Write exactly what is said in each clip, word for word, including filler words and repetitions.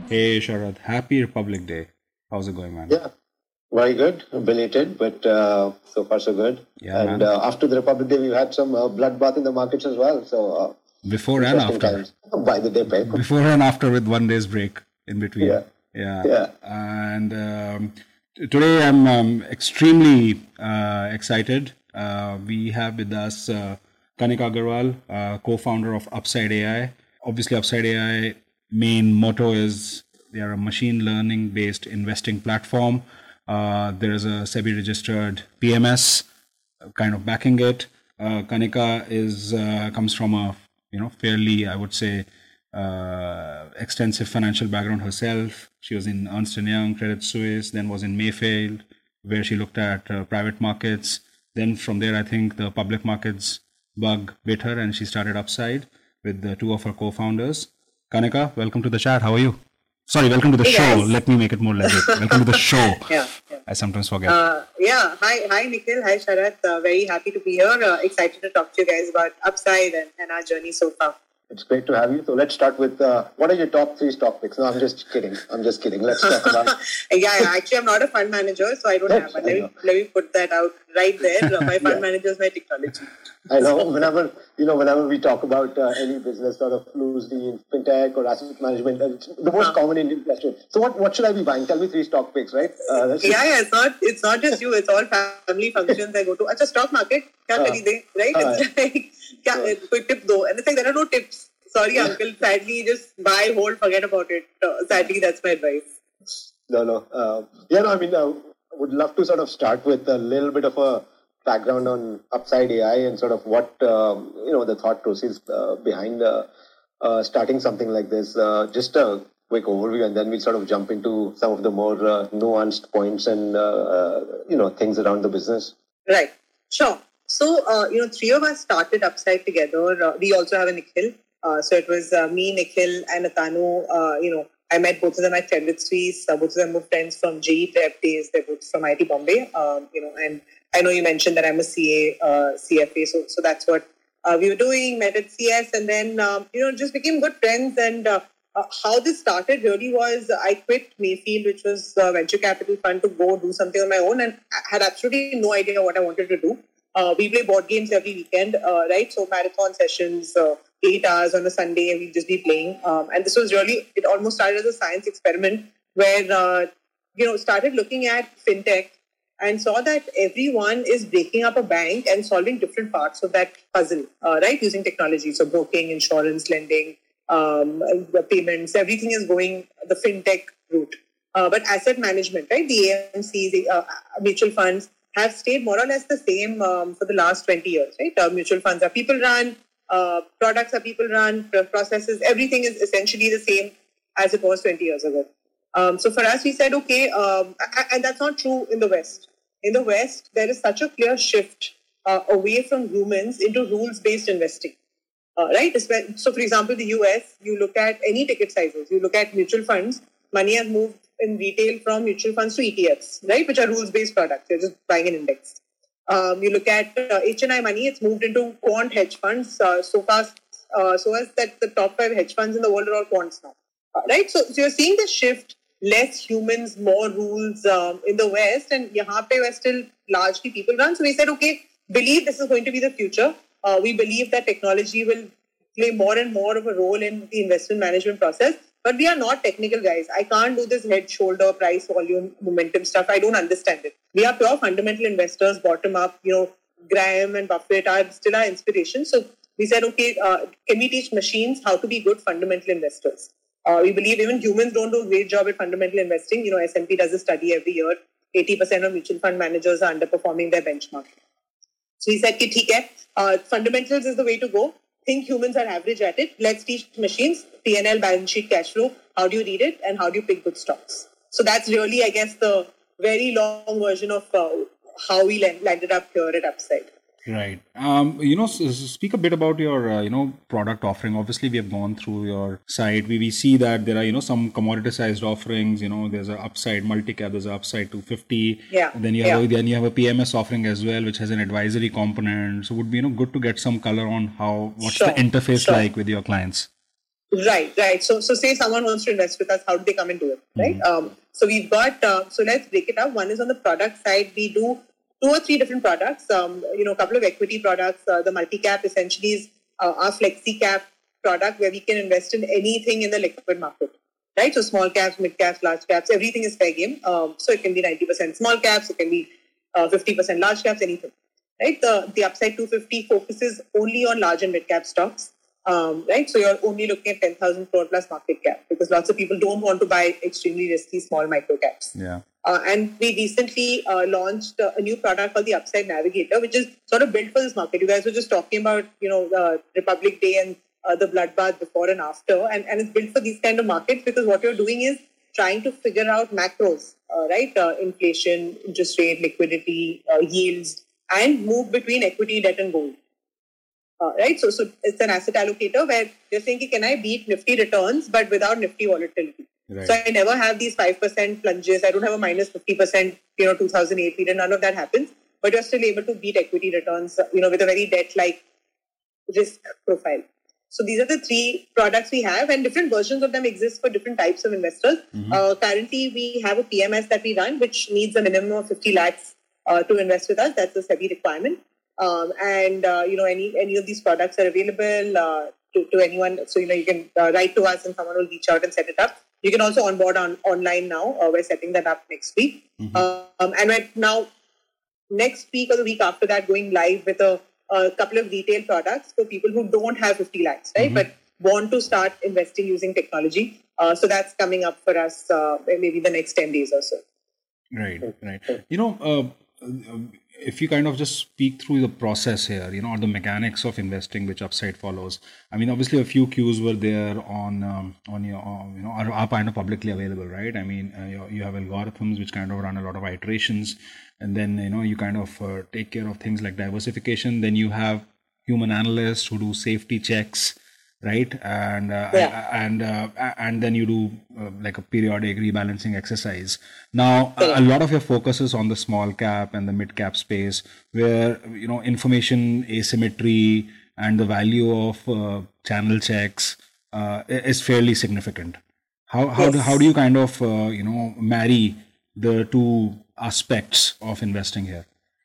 Hey Sharad, happy Republic Day. How's it going, man? Yeah, very good. Belated, but uh, so far so good. Yeah, and man. uh, after the Republic Day, we've had some uh, bloodbath in the markets as well. So uh, Before and interesting after. times. By the day, babe. Before and after with one day's break in between. Yeah. Yeah. Yeah. And um, t- today I'm um, extremely uh, excited. Uh, we have with us uh, Kanika Agarwal, uh, co-founder of Upside A I. Obviously, Upside A I main motto is they are a machine learning based investing platform. Uh, there is a SEBI registered P M S uh, kind of backing it. Uh, Kanika is uh, comes from a you know fairly, I would say, uh, extensive financial background herself. She was in Ernst and Young, Credit Suisse, then was in Mayfield, where she looked at uh, private markets. Then from there, I think the public markets bug bit her, and she started Upside with the two of her co-founders. Kanika, welcome to the chat. How are you? Sorry, welcome to the Hey show. guys. Let me make it more legit. Welcome to the show. Yeah, yeah. I sometimes forget. Uh, yeah. Hi, hi, Nikhil. Hi, Sharath. Uh, very happy to be here. Uh, excited to talk to you guys about Upside and, and our journey so far. It's great to have you. So let's start with uh, what are your top three stock picks? No, I'm just kidding. I'm just kidding. Let's talk about. yeah, yeah, actually, I'm not a fund manager, so I don't Yes, have. But I let me know. let me put that out right there. Uh, my fund Yeah. manager is my technology. I know whenever you know whenever we talk about uh, any business sort of loosely in fintech or asset management, uh, it's the most Huh. common Indian question. So what what should I be buying? Tell me three stock picks, right? Uh, that's Yeah, yeah. It's not it's not just you. It's all family functions I go to. Acha, stock market. Kya Uh, kharide? Right? uh, It's like kya, koi tip do, and it's like there are no tips. Sorry, uncle. Sadly, just buy, hold, forget about it. Uh, sadly, that's my advice. No, no. Uh, yeah, no, I mean, uh, would love to sort of start with a little bit of a background on Upside A I and sort of what, um, you know, the thought process uh, behind uh, uh, starting something like this. Uh, just a quick overview, and then we sort of jump into some of the more uh, nuanced points and, uh, uh, you know, things around the business. Right. Sure. So, uh, you know, three of us started Upside together. Uh, we also have a Nikhil. Uh, so it was uh, me, Nikhil, and Atanu. Uh, you know, I met both of them at Credit Suisse. Uh, both of them were friends from J E E Prep days. They're both from I T Bombay. Um, you know, and I know you mentioned that I'm a C A, uh, C F A. So, so that's what uh, we were doing. Met at C S, and then um, you know, just became good friends. And uh, uh, how this started really was I quit Mayfield, which was a venture capital fund, to go do something on my own, and I had absolutely no idea what I wanted to do. Uh, we play board games every weekend, uh, right? So marathon sessions, uh, eight hours on a Sunday, we'd just be playing. Um, and this was really, it almost started as a science experiment where, uh, you know, started looking at fintech and saw that everyone is breaking up a bank and solving different parts of that puzzle, uh, right? Using technology. So broking, insurance, lending, um, the payments, everything is going the fintech route. Uh, but asset management, right? The A M Cs, the uh, mutual funds, have stayed more or less the same um, for the last twenty years, right? Uh, mutual funds are people run, uh, products are people run, processes, everything is essentially the same as it was twenty years ago. Um, so for us, we said, okay, um, and that's not true in the West. In the West, there is such a clear shift uh, away from humans into rules-based investing, uh, right? So for example, the U S, you look at any ticket sizes, you look at mutual funds, money has moved in retail from mutual funds to E T Fs, right, which are rules-based products. You're just buying an index. Um, you look at uh, H N I money, it's moved into quant hedge funds uh, so fast, uh, so as that the top five hedge funds in the world are all quants now, uh, right? So, so you're seeing this shift, less humans, more rules um, in the West, and yahan pe we're still largely people run. So we said, okay, believe this is going to be the future. Uh, we believe that technology will play more and more of a role in the investment management process. But we are not technical guys. I can't do this head, shoulder, price, volume, momentum stuff. I don't understand it. We are pure fundamental investors, bottom up. You know, Graham and Buffett are still our inspiration. So we said, okay, uh, can we teach machines how to be good fundamental investors? Uh, we believe even humans don't do a great job at fundamental investing. You know, S and P does a study every year. eighty percent of mutual fund managers are underperforming their benchmark. So we said, ki, theek hai, uh, fundamentals is the way to go. Think humans are average at it. Let's teach machines P and L, balance sheet, cash flow. How do you read it and how do you pick good stocks? So that's really, I guess, the very long version of uh, how we landed up here at Upside. Right. Um, you know, s- s- speak a bit about your, uh, you know, product offering. Obviously, we have gone through your site. We, we see that there are, you know, some commoditized offerings. You know, there's a upside multi-cap, there's a upside two fifty. Yeah. And then you have yeah. a, then you have a P M S offering as well, which has an advisory component. So, would be, you know, good to get some color on how what's Sure, the interface sure. like with your clients. Right, right. So, so say someone wants to invest with us, how do they come and do it, right? Mm-hmm. Um, so we've got, uh, so let's break it up. One is on the product side. We do two or three different products, um, you know, a couple of equity products. Uh, the multi-cap essentially is uh, our flexi-cap product where we can invest in anything in the liquid market, right? So small caps, mid caps, large caps, everything is fair game. Um, so it can be ninety percent small caps, it can be uh, fifty percent large caps, anything, right? The, the Upside two fifty focuses only on large and mid-cap stocks. Um, right, so you're only looking at ten thousand crore plus market cap because lots of people don't want to buy extremely risky small micro caps. Yeah. Uh, and we recently uh, launched uh, a new product called the Upside Navigator, which is sort of built for this market. You guys were just talking about, you know, the Republic Day and uh, the bloodbath before and after, and, and it's built for these kind of markets because what you're doing is trying to figure out macros, uh, right? Uh, inflation, interest rate, liquidity, uh, yields, and move between equity, debt, and gold. Uh, right, so so it's an asset allocator where you're saying, can I beat Nifty returns but without Nifty volatility? Right. So I never have these five percent plunges. I don't have a minus fifty percent, you know, two thousand eight period. None of that happens. But you're still able to beat equity returns, you know, with a very debt-like risk profile. So these are the three products we have, and different versions of them exist for different types of investors. Mm-hmm. Uh, currently, we have a P M S that we run, which needs a minimum of fifty lakhs uh, to invest with us. That's a SEBI requirement. Um, and, uh, you know, any any of these products are available uh, to, to anyone. So, you know, you can uh, write to us and someone will reach out and set it up. You can also onboard on online now. Uh, we're setting that up next week. Mm-hmm. Um, and we're now, next week or the week after that, going live with a, a couple of retail products for people who don't have fifty lakhs, right? Mm-hmm. But want to start investing using technology. Uh, so that's coming up for us uh, maybe the next ten days or so. Right, right. You know, uh, if you kind of just speak through the process here, you know, or the mechanics of investing which Upside follows. I mean, obviously a few cues were there on um, on your, uh, you know, are, are kind of publicly available, right? I mean, uh, you, you have algorithms which kind of run a lot of iterations, and then, you know, you kind of uh, take care of things like diversification. Then you have human analysts who do safety checks, right? And uh, yeah. and uh, and then you do uh, like a periodic rebalancing exercise. Now, a, a lot of your focus is on the small cap and the mid cap space, where, you know, information asymmetry and the value of uh, channel checks uh, is fairly significant. How how yes. do how do you kind of uh, you know marry the two aspects of investing here?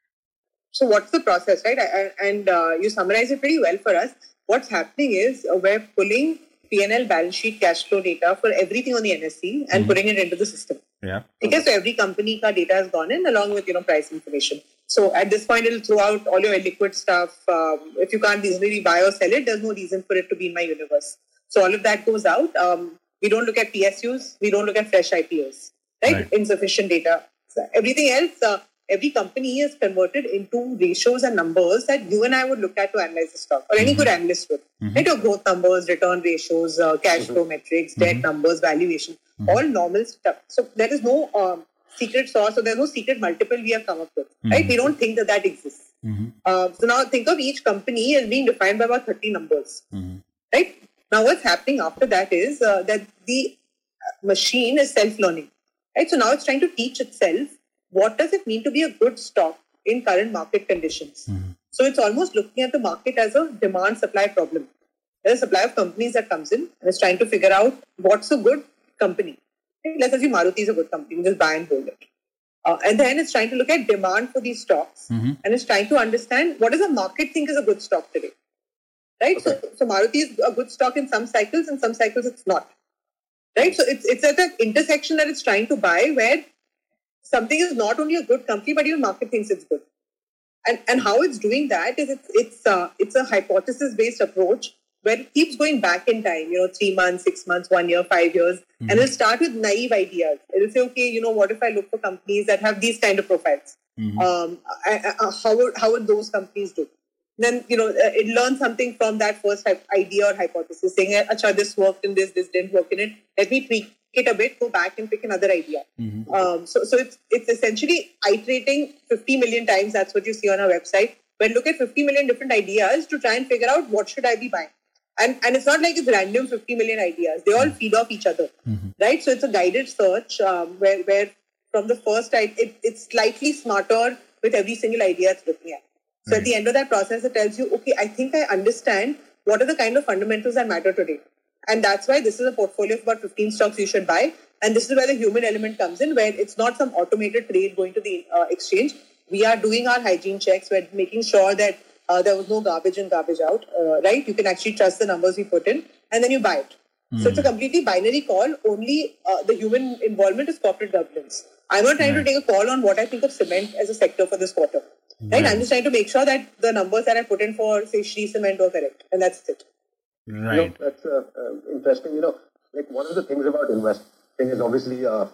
So what's the process, right? And uh, you summarize it pretty well for us. What's happening is uh, we're pulling P and L, balance sheet, cash flow data for everything on the N S E and mm-hmm. putting it into the system. Yeah. Okay, so every company ka data has gone in along with, you know, price information. So at this point, it'll throw out all your liquid stuff. Um, if you can't reasonably buy or sell it, there's no reason for it to be in my universe. So all of that goes out. Um, we don't look at P S Us. We don't look at fresh I P Os, right? right. Insufficient data. So everything else, uh, every company is converted into ratios and numbers that you and I would look at to analyze the stock, or any mm-hmm. good analyst would. Mm-hmm. Right? Your growth numbers, return ratios, uh, cash mm-hmm. flow metrics, debt mm-hmm. numbers, valuation, mm-hmm. all normal stuff. So there is no um, secret sauce, or there's no secret multiple we have come up with. Mm-hmm. Right? We don't think that that exists. Mm-hmm. Uh, so now think of each company as being defined by about thirty numbers. Mm-hmm. Right? Now what's happening after that is uh, that the machine is self-learning. Right? So now it's trying to teach itself what does it mean to be a good stock in current market conditions. Mm-hmm. So it's almost looking at the market as a demand-supply problem. There's a supply of companies that comes in and it's trying to figure out what's a good company. Right? Let's assume Maruti is a good company. You just buy and hold it. Uh, and then it's trying to look at demand for these stocks mm-hmm. and it's trying to understand what does the market think is a good stock today. Right? Okay. So, so Maruti is a good stock in some cycles, and some cycles it's not. Right? So it's it's at an intersection that it's trying to buy where something is not only a good company, but even market thinks it's good. And and how it's doing that is it's it's uh, it's a hypothesis-based approach where it keeps going back in time, you know, three months, six months, one year, five years. Mm-hmm. And it'll start with naive ideas. It'll say, okay, you know, what if I look for companies that have these kind of profiles? Mm-hmm. Um, I, I, how, would, how would those companies do? Then, you know, it learns something from that first idea or hypothesis, saying, acha, this worked in this, this didn't work in it. Let me tweak it a bit, go back and pick another idea. Mm-hmm. Um, so so it's it's essentially iterating fifty million times. That's what you see on our website. But look at fifty million different ideas to try and figure out what should I be buying. And and it's not like it's random fifty million ideas. They all feed off each other, mm-hmm. right? So it's a guided search um, where where from the first, it, it's slightly smarter with every single idea it's looking at. So right. at the end of that process, it tells you, okay, I think I understand what are the kind of fundamentals that matter today. And that's why this is a portfolio of about fifteen stocks you should buy. And this is where the human element comes in, where it's not some automated trade going to the uh, exchange. We are doing our hygiene checks. We're making sure that uh, there was no garbage in, garbage out, uh, right? You can actually trust the numbers we put in, and then you buy it. Mm. So it's a completely binary call. Only uh, the human involvement is corporate governance. I'm not trying right. to take a call on what I think of cement as a sector for this quarter. Right? right? I'm just trying to make sure that the numbers that I put in for, say, Shree Cement were correct. And that's it. Right. You know, that's uh, uh, interesting. You know, like one of the things about investing is obviously uh, uh,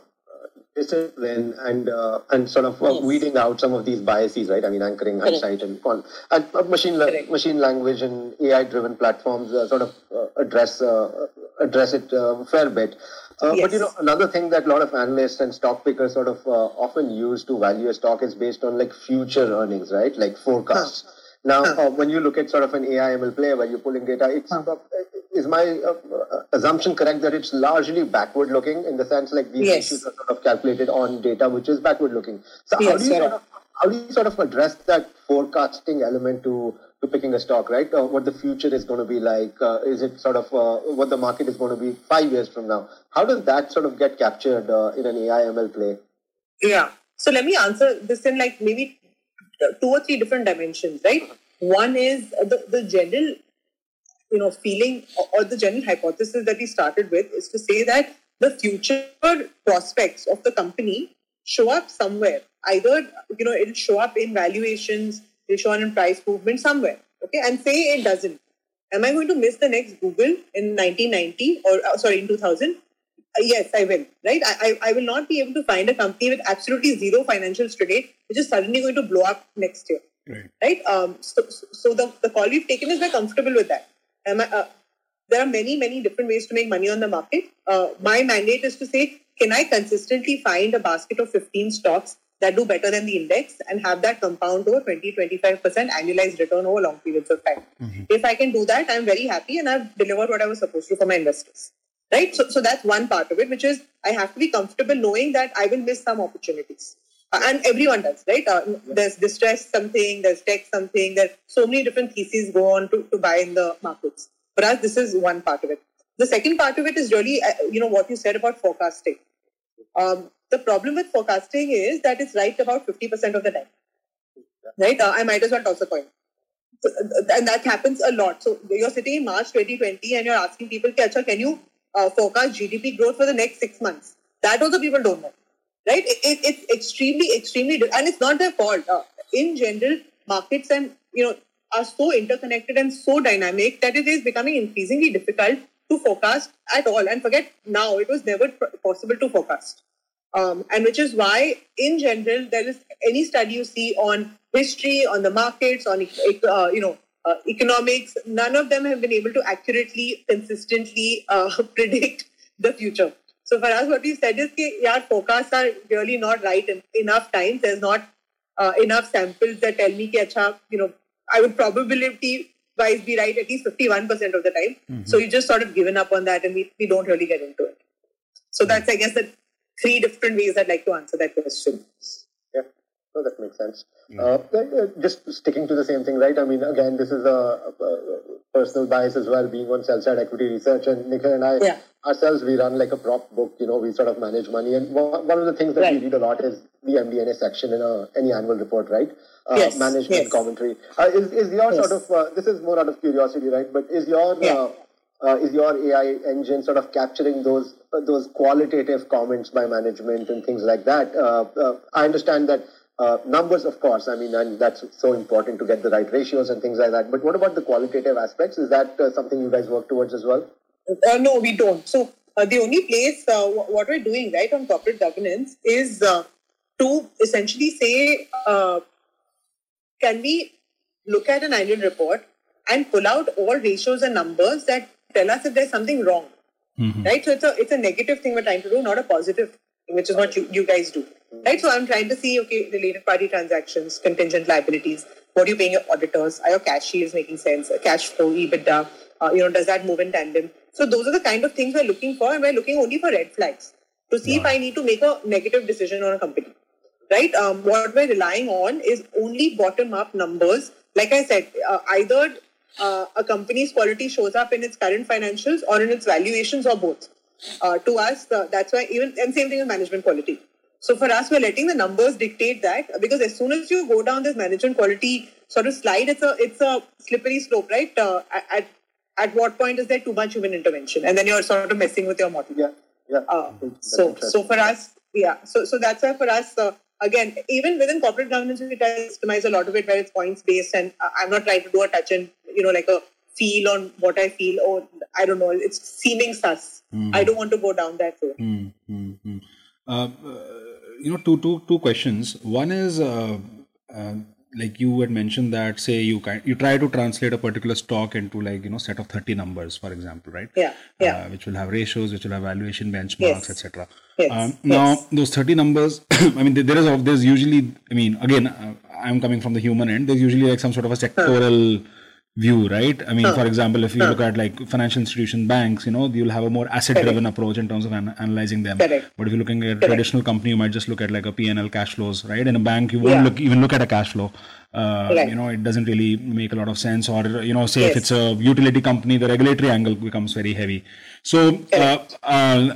discipline and uh, and sort of uh, yes. weeding out some of these biases, right? I mean, anchoring, hindsight, and con- and uh, machine la- machine language and A I-driven platforms uh, sort of uh, address uh, address it a fair bit. Uh, yes. But you know, another thing that a lot of analysts and stock pickers sort of uh, often use to value a stock is based on like future earnings, right? Like forecasts. Huh. Now, huh. uh, when you look at sort of an A I M L play where you're pulling data, it's, huh. uh, is my uh, uh, assumption correct that it's largely backward looking in the sense like these yes. issues are sort of calculated on data which is backward looking. So yes, how do you sort sort of, how do you sort of address that forecasting element to to picking a stock, right? Uh, what the future is going to be like? Uh, is it sort of uh, what the market is going to be five years from now? How does that sort of get captured uh, in an A I M L play? Yeah. So let me answer this in like maybe two or three different dimensions, right? One is the, the general, you know, feeling or the general hypothesis that we started with is to say that the future prospects of the company show up somewhere. Either, you know, it'll show up in valuations, it'll show up in price movement somewhere. Okay. And say it doesn't. Am I going to miss the next Google in nineteen ninety or uh, sorry, in two thousand? Uh, yes, I will. Right. I, I I will not be able to find a company with absolutely zero financials today, which is suddenly going to blow up next year. Right. Right. Um. So, so the, the call we've taken is we're comfortable with that. Am I, uh, there are many, many different ways to make money on the market. Uh, my mandate is to say, can I consistently find a basket of fifteen stocks that do better than the index and have that compound over twenty to twenty-five percent annualized return over long periods of time? Mm-hmm. If I can do that, I'm very happy and I've delivered what I was supposed to for my investors. Right. So, so that's one part of it, which is I have to be comfortable knowing that I will miss some opportunities. Uh, and everyone does, right? Uh, there's distress something, there's tech something, there's so many different theses go on to, to buy in the markets. For us, this is one part of it. The second part of it is really, uh, you know, what you said about forecasting. Um, the problem with forecasting is that it's right about fifty percent of the time. Right? Uh, I might as well toss a coin. So, and that happens a lot. So you're sitting in March twenty twenty and you're asking people, can you uh, forecast G D P growth for the next six months? That also people don't know. Right? It, it, it's extremely, extremely, and it's not their fault. Uh, in general, markets and, you know, are so interconnected and so dynamic that it is becoming increasingly difficult to forecast at all. And forget now, it was never possible to forecast. Um, and which is why, in general, there is any study you see on history, on the markets, on, uh, you know, uh, economics, none of them have been able to accurately, consistently uh, predict the future. So for us, what we've said is that yeah, forecasts are really not right in enough times. There's not uh, enough samples that tell me that, achha, you know, I would probability-wise be right at least fifty-one percent of the time. Mm-hmm. So you just sort of given up on that and we, we don't really get into it. So that's, I guess, the three different ways I'd like to answer that question. Yeah, no, that makes sense. Yeah. Uh, just sticking to the same thing, right? I mean, again, this is a, a, a personal bias as well, being on sell-side equity research. And Nikhil and I, yeah. ourselves, we run like a prop book, you know, we sort of manage money. And one of the things that right. we read a lot is the M D N A section in a, any annual report, right? Uh, yes. Management yes. commentary. Uh, is, is your yes. sort of, uh, this is more out of curiosity, right? But is your... Yeah. Uh, Uh, is your A I engine sort of capturing those uh, those qualitative comments by management and things like that? Uh, uh, I understand that uh, numbers, of course, I mean, and that's so important to get the right ratios and things like that. But what about the qualitative aspects? Is that uh, something you guys work towards as well? Uh, no, we don't. So uh, the only place, uh, what we're doing right on corporate governance is uh, to essentially say, uh, can we look at an annual report and pull out all ratios and numbers that tell us if there's something wrong, mm-hmm. right? So it's a it's a negative thing we're trying to do, not a positive thing, which is what you, you guys do, mm-hmm. right? So I'm trying to see, okay, related party transactions, contingent liabilities, what are you paying your auditors? Are your cash yields making sense? Cash flow, EBITDA, uh, you know, does that move in tandem? So those are the kind of things we're looking for, and we're looking only for red flags to see yeah. if I need to make a negative decision on a company, right? Um, what we're relying on is only bottom-up numbers. Like I said, uh, either uh, a company's quality shows up in its current financials or in its valuations or both. Uh, to us, uh, that's why even, and same thing with management quality. So for us, we're letting the numbers dictate that, because as soon as you go down this management quality sort of slide, it's a it's a slippery slope, right? Uh, at at what point is there too much human intervention, and then you're sort of messing with your model. Yeah, yeah. Uh, so so for us, yeah. So so that's why for us, uh, again, even within corporate governance, we try to customize a lot of it where it's points based, and I'm not trying to do a touch and you know like a feel on what I feel, or I don't know, it's seeming sus. Mm. I don't want to go down that road. Mm, mm, mm. Uh, you know, two, two, two questions. One is, uh, uh, like you had mentioned that, say, you kind, you try to translate a particular stock into like, you know, set of thirty numbers, for example, right? Yeah, yeah. Uh, which will have ratios, which will have valuation benchmarks, yes. et cetera. Yes. Um, now, yes. those thirty numbers, I mean, there is, there's usually, I mean, again, uh, I'm coming from the human end, there's usually like some sort of a sectoral huh. view, right? I mean, huh. for example, if you huh. look at like financial institution banks, you know, you'll have a more asset-driven approach in terms of an- analyzing them. Correct. But if you're looking at a traditional company, you might just look at like a P and L cash flows, right? In a bank, you won't yeah. look even look at a cash flow. Uh, right. You know, it doesn't really make a lot of sense. Or, you know, say yes. if it's a utility company, the regulatory angle becomes very heavy. So, uh, uh,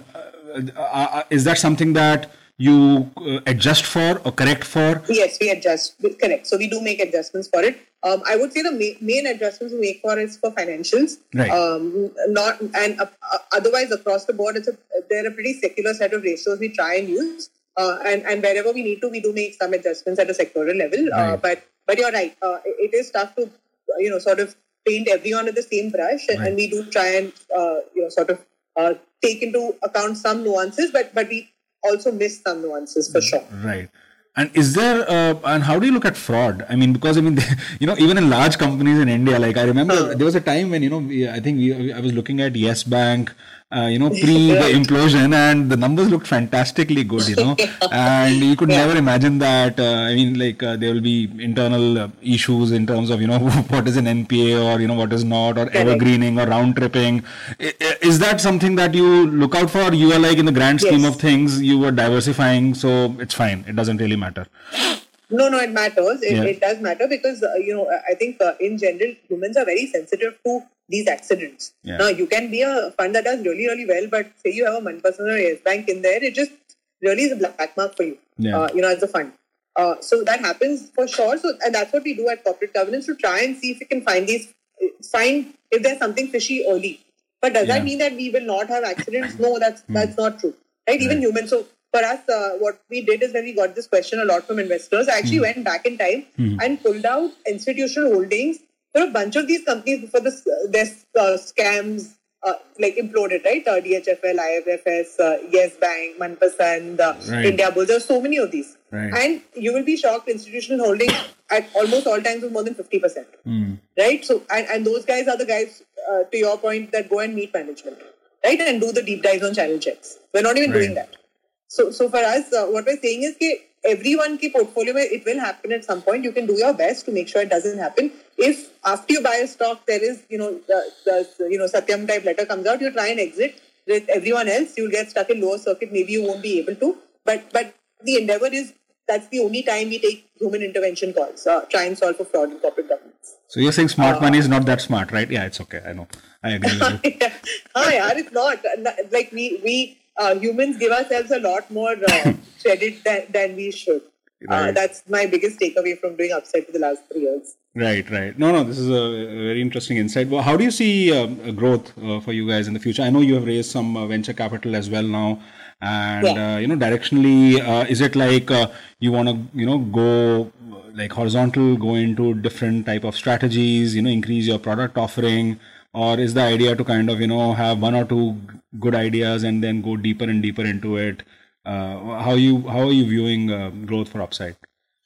uh, is that something that you uh, adjust for or correct for? Yes, we adjust. Correct. So we do make adjustments for it. Um, I would say the ma- main adjustments we make for is for financials. Right. Um, not and uh, otherwise across the board, it's a they're a pretty secular set of ratios we try and use. Uh, and and wherever we need to, we do make some adjustments at a sectoral level. Right. Uh, but but you're right. Uh, it, it is tough to you know sort of paint everyone with the same brush, and, right. and we do try and uh, you know sort of uh, take into account some nuances, but but we also miss some nuances for sure. Right. And is there, uh, and how do you look at fraud? I mean, because I mean, they, you know, even in large companies in India, like I remember uh, there was a time when, you know, we, I think we, I was looking at Yes Bank, uh, you know, pre the implosion, and the numbers looked fantastically good, you know, and you could yeah. never imagine that, uh, I mean, like uh, there will be internal uh, issues in terms of, you know, what is an N P A or, you know, what is not, or evergreening or round tripping. Is that something that you look out for? You are like in the grand scheme yes. of things, you were diversifying, so it's fine. It doesn't really matter. No, no, it matters. It, yeah. it does matter because, uh, you know, I think uh, in general, humans are very sensitive to these accidents. Yeah. Now, you can be a fund that does really, really well, but say you have a Manpasan or Yes Bank in there, it just really is a black mark for you, yeah. uh, you know, as a fund. Uh, so that happens for sure. So, and that's what we do at corporate governance, to try and see if we can find these, find if there's something fishy early. But does yeah. that mean that we will not have accidents? No, that's mm. that's not true. Right? Even right. humans. So for us, uh, what we did is when we got this question a lot from investors, I actually mm. went back in time mm. and pulled out institutional holdings for a bunch of these companies before the, uh, their uh, scams uh, like imploded, right? Uh, D H F L, I F F S, uh, Yes Bank, Manpasan, uh, right. India Bulls. There are so many of these. Right. And you will be shocked, institutional holdings at almost all times was more than fifty percent. Mm. Right? So, and, and those guys are the guys, uh, to your point, that go and meet management, right? And do the deep dives on channel checks. We're not even right. doing that. So, so for us, uh, what we're saying is that everyone ki portfolio, it will happen at some point. You can do your best to make sure it doesn't happen. If after you buy a stock, there is, you know, the, the you know, Satyam type letter comes out, you try and exit with everyone else, you'll get stuck in lower circuit. Maybe you won't be able to. But, but the endeavor is, that's the only time we take human intervention calls, uh, try and solve for fraud in corporate governance. So you're saying smart uh, money is not that smart, right? Yeah, it's okay. I know. I agree with you. yeah, yeah, it's not. Like we, we uh, humans give ourselves a lot more uh, credit than, than we should. Right. Uh, that's my biggest takeaway from doing Upside for the last three years. Right, right. No, no, this is a very interesting insight. Well, how do you see uh, growth uh, for you guys in the future? I know you have raised some uh, venture capital as well now. And, yeah. uh, you know, directionally, uh, is it like uh, you want to, you know, go like horizontal, go into different type of strategies, you know, increase your product offering? Or is the idea to kind of, you know, have one or two good ideas and then go deeper and deeper into it? Uh, how you how are you viewing uh, growth for Upside?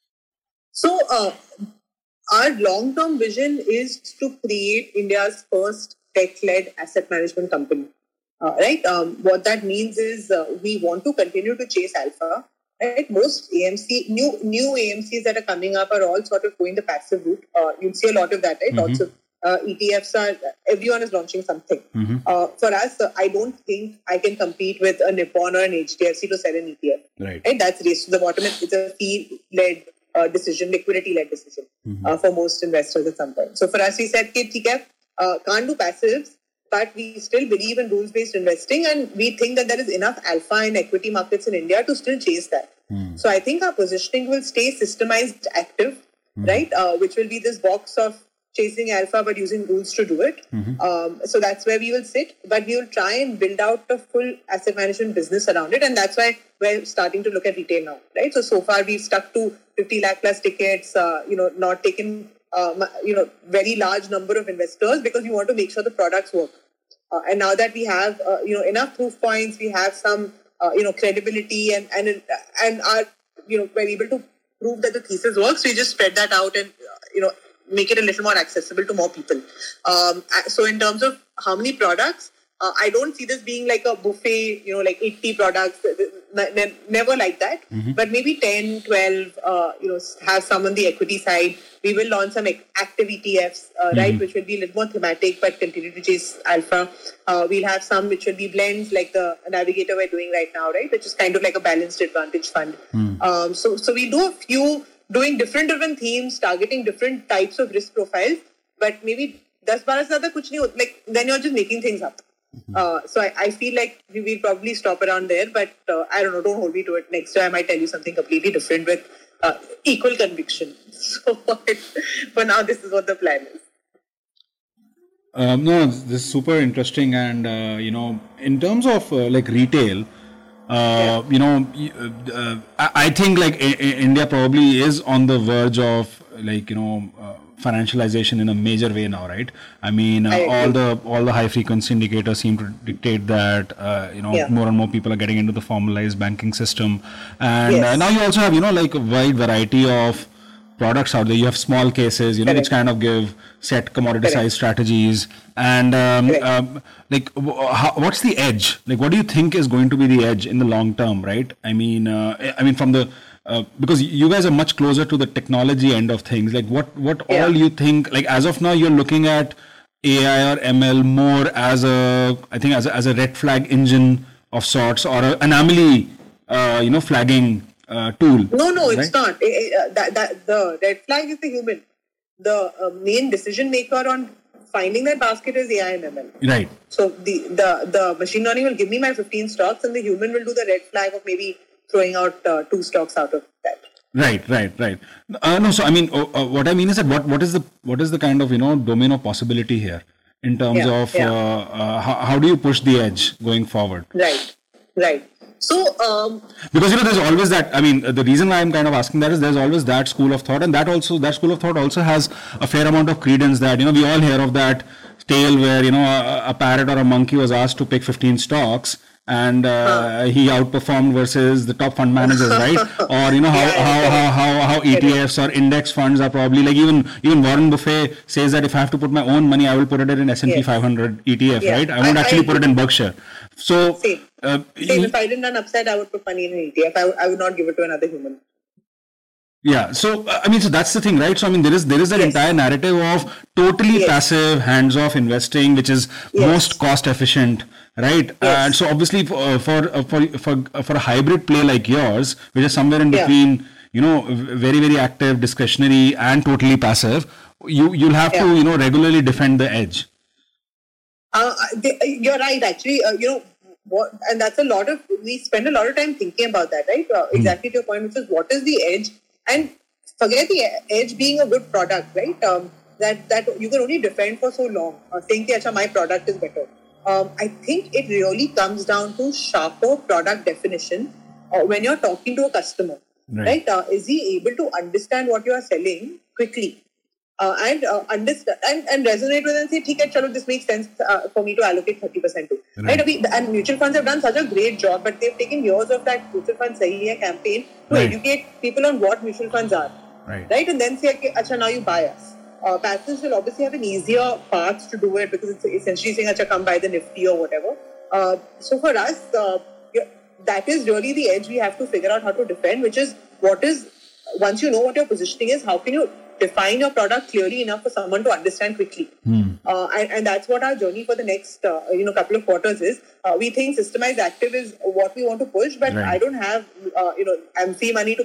So, uh, our long-term vision is to create India's first tech-led asset management company. Uh, right. Um, what that means is uh, we want to continue to chase alpha. Right. Most A M C, new new A M Cs that are coming up are all sort of going the passive route. Uh, you'll see a lot of that. Right. Mm-hmm. Also, uh, E T Fs are. Everyone is launching something. Mm-hmm. Uh, for us, uh, I don't think I can compete with a Nippon or an H D F C to sell an E T F. Right. Right. That's race to the bottom. It's a fee-led uh, decision, liquidity-led decision Mm-hmm. uh, for most investors at some point. So for us, we said, okay, okay, uh, can't do passives, but we still believe in rules-based investing, and we think that there is enough alpha in equity markets in India to still chase that. Mm. So I think our positioning will stay systemized active, Mm. right? Uh, which will be this box of chasing alpha but using rules to do it. Mm-hmm. Um, so that's where we will sit, but we will try and build out a full asset management business around it, and that's why we're starting to look at retail now, right? So so far we've stuck to fifty lakh plus tickets, uh, you know, not taken, uh, you know, very large number of investors because we want to make sure the products work. Uh, and now that we have, uh, you know, enough proof points, we have some, uh, you know, credibility, and and and are, you know, we're able to prove that the thesis works. We just spread that out and, uh, you know, make it a little more accessible to more people. Um, so in terms of how many products, uh, I don't see this being like a buffet, you know, like eighty products, ne- never like that. Mm-hmm. But maybe ten, twelve, uh, you know, have some on the equity side. We will launch some active E T Fs, uh, Mm-hmm. right, which will be a little more thematic but continue to chase alpha. Uh, we'll have some which will be blends like the Navigator we're doing right now, right, which is kind of like a balanced advantage fund. Mm. Um, so, so we do a few doing different different themes, targeting different types of risk profiles, but maybe das baras zyada kuch nahi hota, like then you're just making things up. Mm-hmm. Uh, so I, I feel like we will probably stop around there, but uh, I don't know, don't hold me to it. Next time I might tell you something completely different with uh, equal conviction. So for now, this is what the plan is. Um, no, this is super interesting, and uh, you know, in terms of uh, like retail, uh, you know, uh, I, I think like I- I- India probably is on the verge of like you know uh, financialization in a major way now, right? I mean, uh, I agree. all the all the high frequency indicators seem to dictate that uh, you know Yeah. more and more people are getting into the formalized banking system, and uh, Yes. now you also have you know like a wide variety of products out there. You have small cases, you know, which Correct. kind of give set commoditized Correct. strategies. And um, Correct. um, like, w- how, what's the edge? Like, what do you think is going to be the edge in the long term, right? I mean, uh, I mean, from the uh, because you guys are much closer to the technology end of things. Like, what what Yeah. all you think? Like, as of now, you're looking at A I or M L more as a, I think, as a, as a red flag engine of sorts, or a anomaly, uh, you know, flagging uh, tool. No, no, it's right? not. Eh, eh, uh, that, that, the red flag is the human. The uh, main decision maker on finding that basket is A I and M L. Right. So the, the, the machine learning will give me my fifteen stocks, and the human will do the red flag of maybe throwing out uh, two stocks out of that. Right, right, right. Uh, no, so I mean, uh, uh, what I mean is that what, what is the what is the kind of you know domain of possibility here in terms Yeah, of yeah. Uh, uh, how, how do you push the edge going forward? Right, right. So, um, Because you know, there's always that. I mean, uh, the reason why I'm kind of asking that is there's always that school of thought, and that also that school of thought also has a fair amount of credence. That you know, we all hear of that tale where you know a, a parrot or a monkey was asked to pick fifteen stocks, and uh, he outperformed versus the top fund managers, right? Or you know how Yeah, yeah, how, how how how E T Fs or index funds are probably like even even Warren Buffett says that if I have to put my own money, I will put it in S and P Yes. five hundred E T F, Yeah. right? I won't I- actually I put it in Berkshire. So. same. Uh, Same, you- if I didn't run upside, I would put money in an E T F. I, would- I would not give it to another human. Yeah, so uh, I mean, so that's the thing, right? So I mean, there is there is that Yes. entire narrative of totally Yes. passive, hands-off investing, which is Yes. most cost-efficient, right? Yes. And so obviously, for uh, for uh, for for uh, for a hybrid play like yours, which is somewhere in Yeah. between, you know, v- very very active, discretionary, and totally passive, you you'll have to Yeah. you know regularly defend the edge. Uh, they, you're right, actually. Uh, you know, what, and that's a lot of, we spend a lot of time thinking about that, right? Uh, exactly to your point, which is what is the edge? And forget the edge being a good product, right? Um, that, that you can only defend for so long, uh, saying, "Ki, acha, my product is better." Um, I think it really comes down to sharper product definition uh, when you're talking to a customer, Right. right? Uh, is he able to understand what you are selling quickly? Uh, and uh, understand and, and resonate with it and say, "Okay, chalo, this makes sense uh, for me to allocate thirty percent to." Right. Right? Abhi, and mutual funds have done such a great job, but they've taken years of that mutual fund sahi hai campaign to Right. educate people on what mutual funds are. Right. Right? And then say, "Okay, acha, now you buy us." Uh, passives will obviously have an easier path to do it because it's essentially saying, "Acha, come buy the Nifty or whatever." Uh, so for us, uh, yeah, that is really the edge we have to figure out how to defend, which is what is, once you know what your positioning is, how can you define your product clearly enough for someone to understand quickly. Hmm. Uh, and, and that's what our journey for the next uh, you know couple of quarters is. Uh, we think systemized active is what we want to push, but Right. I don't have uh, you know amphi money to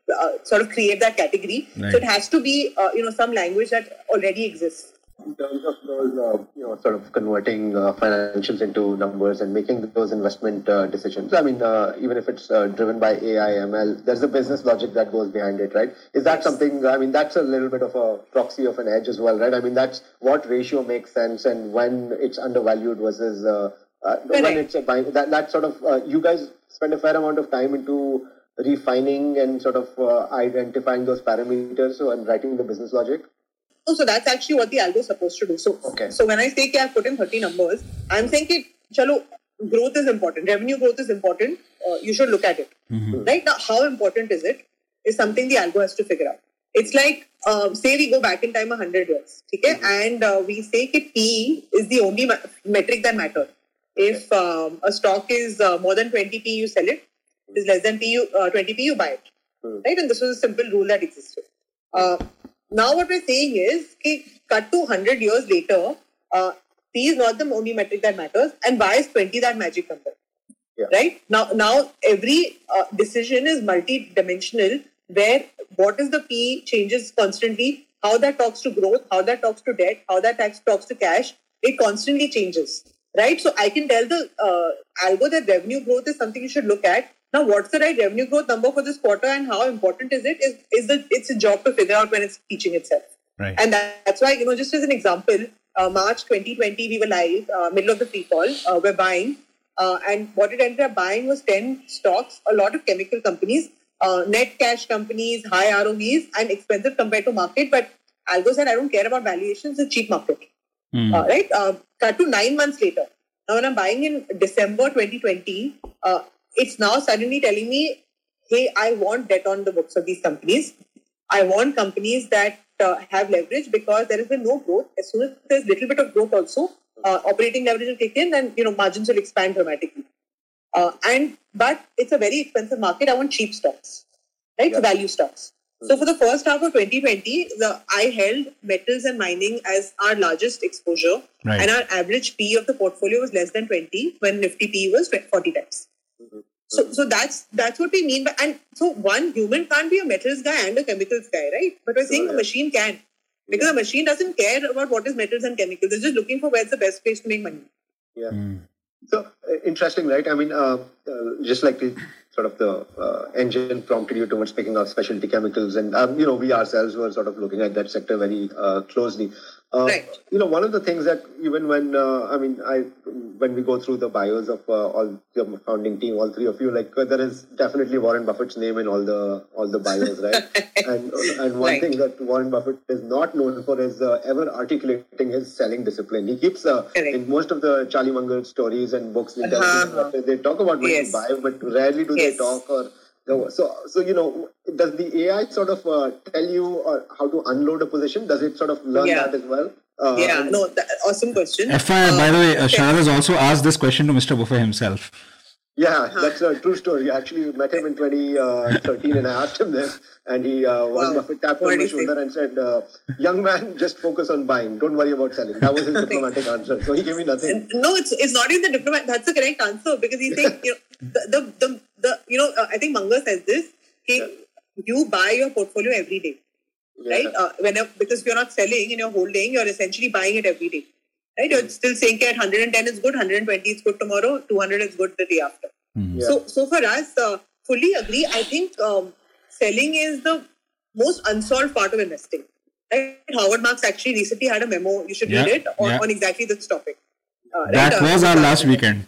uh, sort of create that category. Right. So it has to be, uh, you know, some language that already exists. In terms of those, uh, you know, sort of converting uh, financials into numbers and making those investment uh, decisions. I mean, uh, even if it's uh, driven by A I, M L, there's a business logic that goes behind it, right? Is that something? I mean, that's a little bit of a proxy of an edge as well, right? I mean, that's what ratio makes sense and when it's undervalued versus uh, uh, when it's a buy. That that sort of uh, you guys spend a fair amount of time into refining and sort of uh, identifying those parameters so, and writing the business logic. Oh, so that's actually what the algo is supposed to do. So, okay. so when I say I put in thirty numbers, I'm saying that, chalo, growth is important, revenue growth is important, uh, you should look at it. Mm-hmm. Right? Now, how important is it is something the algo has to figure out. It's like, um, say we go back in time one hundred years, okay? Mm-hmm. and uh, we say that P is the only ma- metric that matters. If um, a stock is uh, more than twenty P, you sell it. If it is less than P, you, uh, twenty P, you buy it. Mm-hmm. Right? And this was a simple rule that existed. Uh, Now what we're saying is, okay, cut to one hundred years later, uh, P is not the only metric that matters, and why is twenty that magic number? Yeah. Right? Now, now every uh, decision is multi-dimensional, where what is the P changes constantly, how that talks to growth, how that talks to debt, how that talks to cash, it constantly changes. Right? So I can tell the uh, algo that revenue growth is something you should look at. Now, what's the right revenue growth number for this quarter and how important is it? Is is the it's a job to figure out when it's teaching itself. Right. And that, that's why, you know, just as an example, uh, March twenty twenty, we were live, uh, middle of the free fall, uh, we're buying. Uh, and what it ended up buying was ten stocks, a lot of chemical companies, uh, net cash companies, high R O Es, and expensive compared to market. But algo said, I don't care about valuations, it's a cheap market. Mm. Uh, right? Uh, cut to nine months later. Now, when I'm buying in December twenty twenty, uh, it's now suddenly telling me, hey, I want debt on the books of these companies. I want companies that uh, have leverage because there has been no growth. As soon as there's little bit of growth also, uh, operating leverage will kick in and, you know, margins will expand dramatically. Uh, and But it's a very expensive market. I want cheap stocks, right? Yeah. So value stocks. So for the first half of twenty twenty, the, I held metals and mining as our largest exposure. Right. And our average P of the portfolio was less than twenty when Nifty P was forty times. Mm-hmm. So, so that's that's what we mean by, and so one human can't be a metals guy and a chemicals guy, right? But we're saying oh, yeah. a machine can, because yeah. a machine doesn't care about what is metals and chemicals. It's just looking for where's the best place to make money. Yeah. Mm. So uh, interesting, right? I mean, uh, uh, just like the sort of the uh, engine prompted you towards picking up specialty chemicals, and um, you know, we ourselves were sort of looking at that sector very uh, closely. Uh, right. You know, one of the things that even when uh, I mean, I when we go through the bios of uh, all the founding team, all three of you, like uh, there is definitely Warren Buffett's name in all the all the bios, right? and and one right. thing that Warren Buffett is not known for is uh, ever articulating his selling discipline. He keeps uh, in most of the Charlie Munger stories and books, uh-huh. they talk about when yes. to buy, but rarely do yes. they talk or. So, so you know, does the A I sort of uh, tell you uh, how to unload a position? Does it sort of learn yeah. that as well? Uh, yeah, no, that, awesome question. F Y I, uh, by the way, uh, Sharad has also asked this question to Mister Buffett himself. Yeah, that's a true story. I actually met him in twenty thirteen and I asked him this, and he, uh, Warren wow. Buffett tapped on my shoulder say? and said, uh, young man, just focus on buying. Don't worry about selling. That was his diplomatic answer. So he gave me nothing. No, it's it's not even the diplomat. That's the correct answer, because he's saying, you know, the, the, the, the you know, uh, I think Munger says this, okay, yeah. you buy your portfolio every day, yeah. right? Uh, whenever, because if you're not selling and you're holding, you're essentially buying it every day. Right? You're still saying at one hundred ten is good, one hundred twenty is good tomorrow, two hundred is good the day after. Mm-hmm. Yeah. So, so for us, uh, fully agree. I think um, selling is the most unsolved part of investing. Right? Howard Marks actually recently had a memo. You should yeah. read it on, yeah. on exactly this topic. Uh, right? That was uh, our last weekend.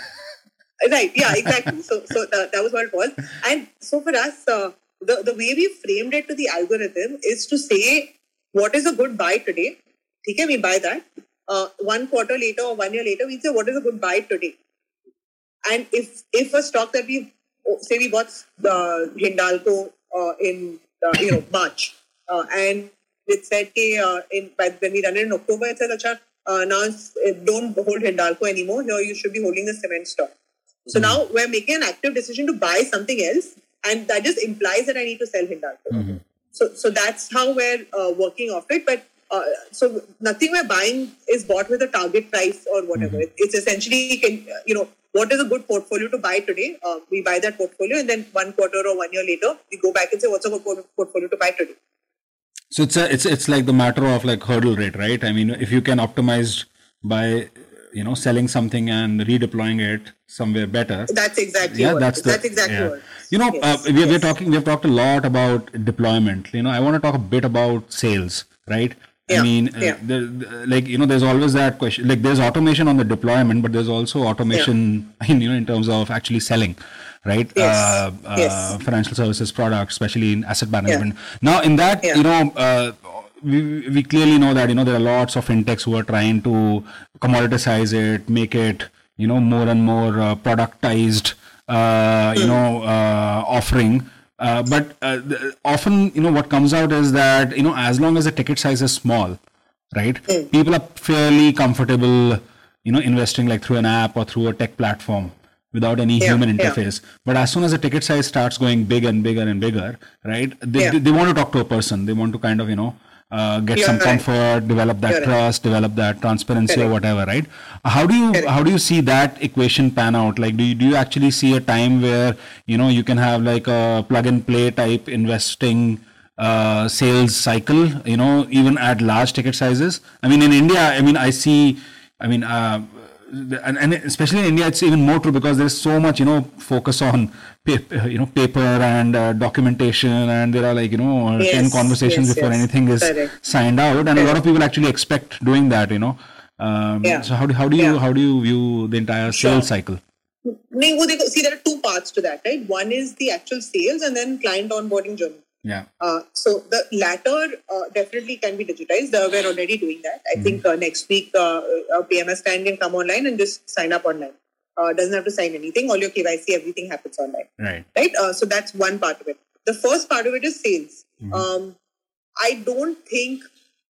Right. Yeah. Exactly. So, so uh, that was what it was. And so for us, uh, the the way we framed it to the algorithm is to say what is a good buy today. Okay, we buy that. Uh, one quarter later or one year later, we say, what is a good buy today? And if if a stock that we, say we bought the Hindalco uh, in, uh, you know, March, uh, and it said, okay, uh, in, by, when we run it in October, it said, Acha, uh, now don't hold Hindalco anymore. Here you should be holding the cement stock. So mm-hmm. now we're making an active decision to buy something else, and that just implies that I need to sell Hindalco. Mm-hmm. So, so that's how we're uh, working off it. But Uh, so nothing we're buying is bought with a target price or whatever. Mm-hmm. It's essentially, you know, what is a good portfolio to buy today? Uh, we buy that portfolio, and then one quarter or one year later, we go back and say, what's a good portfolio to buy today? So it's a, it's it's like the matter of like hurdle rate, right? I mean, if you can optimize by you know selling something and redeploying it somewhere better. That's exactly yeah. What That's the, that's exactly yeah. what. You know, yes. uh, we, yes. we're talking. We've talked a lot about deployment. You know, I want to talk a bit about sales, right? Yeah. I mean, uh, yeah. the, the, like you know, there's always that question. Like, there's automation on the deployment, but there's also automation, yeah. in, you know, in terms of actually selling, right? Yes. Uh, uh, yes. Financial services products, especially in asset management. Yeah. Now, in that, yeah. you know. Uh, We, we clearly know that, you know, there are lots of fintechs who are trying to commoditize it, make it, you know, more and more uh, productized, uh, you know, uh, offering. Uh, but uh, the, often, you know, what comes out is that, you know, as long as the ticket size is small, right, mm. people are fairly comfortable, you know, investing like through an app or through a tech platform without any yeah, human interface. Yeah. But as soon as the ticket size starts going bigger and bigger and bigger, right, they, yeah. they, they want to talk to a person. They want to kind of, you know, Uh, get You're some right. comfort, develop that You're trust, right. develop that transparency Correct. Or whatever, right? How do you Correct. How do you see that equation pan out? Like, do you, do you actually see a time where, you know, you can have like a plug and play type investing uh, sales cycle, you know, even at large ticket sizes? I mean, in India, I mean, I see, I mean, uh, and, and especially in India, it's even more true because there's so much, you know, focus on paper, you know, paper and uh, documentation, and there are like, you know, yes, ten conversations yes, before yes. anything is Correct. Signed out, and Correct. A lot of people actually expect doing that, you know. Um, yeah. So how do how do you yeah. how do you view the entire sure. sales cycle? See, there are two parts to that, right? One is the actual sales, and then client onboarding journey. Yeah. Uh, so the latter uh, definitely can be digitized. Uh, we're already doing that. I mm-hmm. think uh, next week uh, a P M S client can come online and just sign up online. Uh, doesn't have to sign anything. All your K Y C, everything happens online. Right. Right. Uh, so that's one part of it. The first part of it is sales. Mm-hmm. Um, I don't think.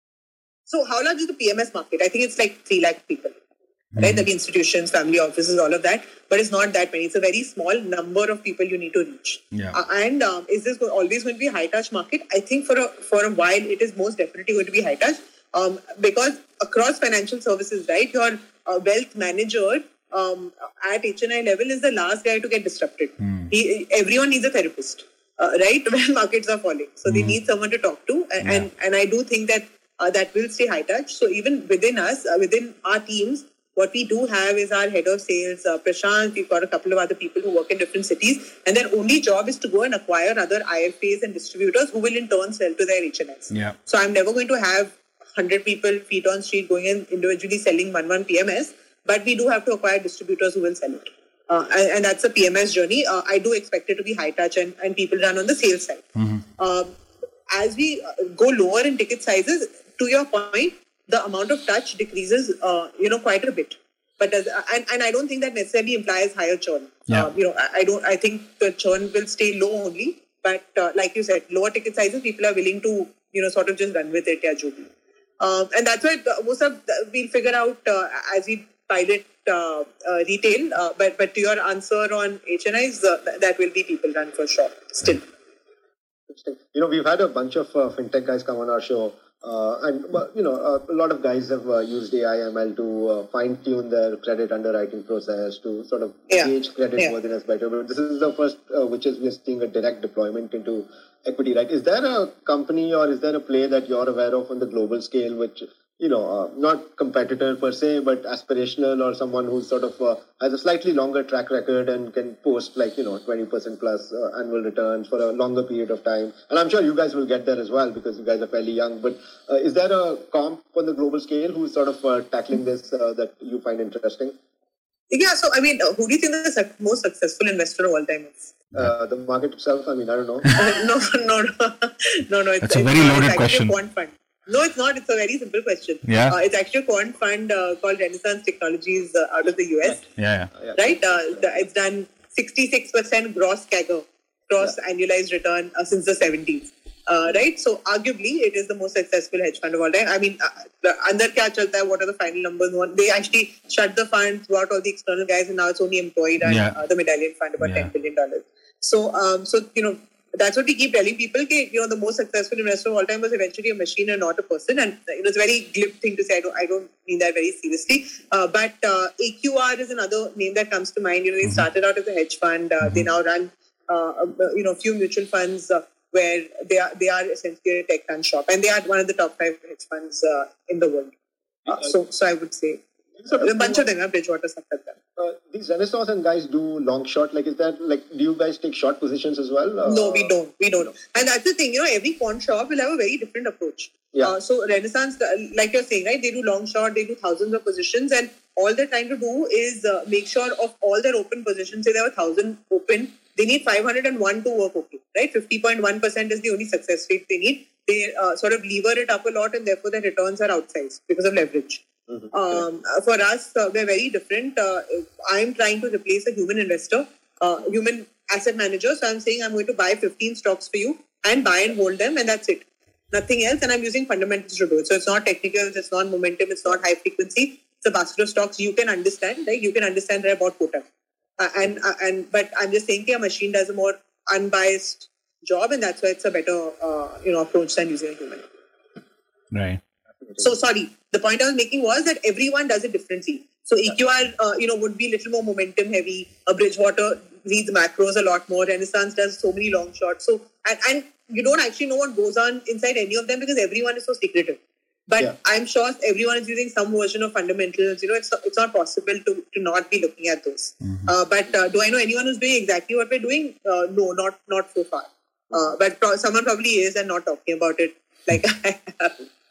So how large is the P M S market? I think it's like three lakh people. Mm-hmm. Right, the institutions, family offices, all of that, but it's not that many. It's a very small number of people you need to reach. Yeah. Uh, and um, is this always going to be a high touch market? I think for a for a while it is most definitely going to be high touch, um, because across financial services, right, your uh, wealth manager um, at H N I level is the last guy to get disrupted. Mm. He, everyone needs a therapist, uh, right? When markets are falling, so mm. they need someone to talk to, and yeah. and, and I do think that uh, that will stay high touch. So even within us, uh, within our teams. What we do have is our head of sales, uh, Prashant. We've got a couple of other people who work in different cities, and their only job is to go and acquire other I F As and distributors who will in turn sell to their H N Is. Yeah. So I'm never going to have one hundred people feet on street going in individually selling one one P M S, but we do have to acquire distributors who will sell it. Uh, and, and that's a P M S journey. Uh, I do expect it to be high touch and, and people run on the sales side. Mm-hmm. Um, as we go lower in ticket sizes, to your point, the amount of touch decreases, uh, you know, quite a bit. But does, and, and I don't think that necessarily implies higher churn. Yeah. Uh, you know, I, I don't. I think the churn will stay low only. But uh, like you said, lower ticket sizes, people are willing to, you know, sort of just run with it, yeah, Joby. Um, and that's why most of we'll figure out uh, as we pilot uh, uh, retail. Uh, but but to your answer on H N Is, uh, that will be people run for sure. Still. You know, we've had a bunch of uh, fintech guys come on our show. Uh, and, you know, uh, a lot of guys have uh, used A I M L to uh, fine-tune their credit underwriting process to sort of yeah. gauge credit yeah. worthiness better. But this is the first, uh, which is we're seeing a direct deployment into equity, right? Is there a company or is there a play that you're aware of on the global scale which, you know, uh, not competitor per se, but aspirational, or someone who's sort of uh, has a slightly longer track record and can post like, you know, twenty percent plus uh, annual returns for a longer period of time? And I'm sure you guys will get there as well because you guys are fairly young. But uh, is there a comp on the global scale who's sort of uh, tackling this uh, that you find interesting? Yeah, so I mean, uh, who do you think the most successful investor of all time is? Uh, the market itself, I mean, I don't know. no, no, no, no, no. It's, That's a very it's, loaded it's question. A quant fund. No, it's not. It's a very simple question. Yeah. Uh, it's actually a quant fund uh, called Renaissance Technologies uh, out of the U S. Yeah. yeah. Right? Uh, the, it's done sixty-six percent gross C A G R, gross yeah. annualized return uh, since the seventies. Uh, right? So arguably, it is the most successful hedge fund of all time. I mean, uh, under kya chalta hai, what are the final numbers? They actually shut the fund, throughout all the external guys, and now it's only employed and yeah. uh, the Medallion Fund, about yeah. ten billion dollars. So, um, so you know, that's what we keep telling people. That, you know, the most successful investor of all time was eventually a machine and not a person. And it was a very glib thing to say. I don't, I don't mean that very seriously. Uh, but uh, A Q R is another name that comes to mind. You know, they started out as a hedge fund. Uh, mm-hmm. They now run, uh, you know, a few mutual funds uh, where they are they are essentially a tech fund shop, and they are one of the top five hedge funds uh, in the world. Uh, so, so I would say. So a bunch of them are Bridgewater, stuff like that. Uh, these Renaissance and guys do long short. Like, is that like, do you guys take short positions as well? Uh, no, we don't. We don't. And that's the thing, you know, every quant shop will have a very different approach. Yeah. Uh, so Renaissance, like you're saying, right, they do long short, they do thousands of positions, and all they're trying to do is uh, make sure of all their open positions, say there are one thousand open, they need five hundred one to work okay, right? fifty point one percent is the only success rate they need. They uh, sort of lever it up a lot, and therefore their returns are outsized because of leverage. Mm-hmm. Um, for us, uh, we're very different. Uh, I'm trying to replace a human investor, uh, human asset manager. So I'm saying I'm going to buy fifteen stocks for you and buy and hold them, and that's it. Nothing else. And I'm using fundamentals to do it. So it's not technicals, it's not momentum, it's not high frequency. It's a basket of stocks you can understand. Right? You can understand they're about quota. Uh, and uh, and but I'm just saying, a machine does a more unbiased job, and that's why it's a better uh, you know approach than using a human. Right. So sorry, the point I was making was that everyone does it differently. So A Q R, uh, you know, would be a little more momentum heavy. A Bridgewater reads macros a lot more. Renaissance does so many long shots. So and, and you don't actually know what goes on inside any of them because everyone is so secretive. But yeah. I'm sure everyone is using some version of fundamentals. You know, it's it's not possible to, to not be looking at those. Mm-hmm. Uh, but uh, do I know anyone who's doing exactly what we're doing? Uh, no, not not so far. Uh, but pro- someone probably is and not talking about it like I have.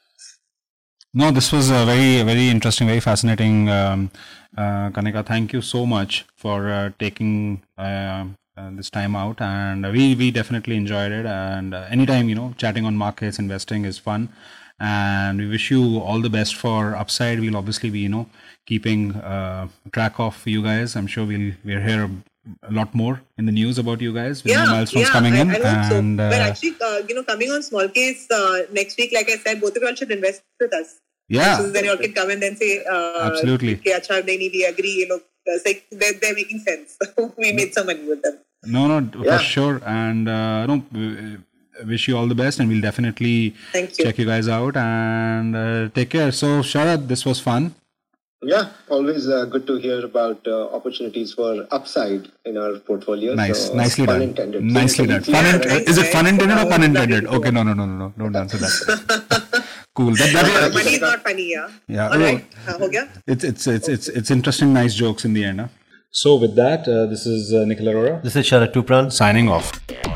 No, this was a very, very interesting, very fascinating. Um, uh, Kanika, thank you so much for uh, taking uh, uh, this time out, and we we definitely enjoyed it. And uh, anytime, you know, chatting on markets, investing is fun, and we wish you all the best for Upside. We'll obviously be, you know, keeping uh, track of you guys. I'm sure we'll we're here a lot more in the news about you guys with yeah, new milestones yeah, coming I, in. I hope and so. uh, But actually, uh, you know, coming on Small Case uh, next week, like I said, both of you all should invest with us. Yeah. So then you all can come and then say, uh, absolutely. Okay, achha, nahi, we agree. You know, it's like they're, they're making sense. We made some money with them. No, no, yeah. for sure. And uh, no, wish you all the best, and we'll definitely Thank you. check you guys out and uh, take care. So, Sharad, this was fun. Yeah, always uh, good to hear about uh, opportunities for upside in our portfolio. Nice, so, nicely pun done. Intended. Nicely done. Fun Yeah, in- nice, is it nice. fun intended or pun Oh, intended? bloody Okay, cool. no, no, no, no, no, don't answer that. Cool. That, that, Money is not funny, yeah. Yeah. All right. Uh, ho gaya? It's it's it's it's it's interesting, nice jokes in the end. Huh? So with that, uh, this is uh, Nikhil Arora This is Sharad Tupran signing off.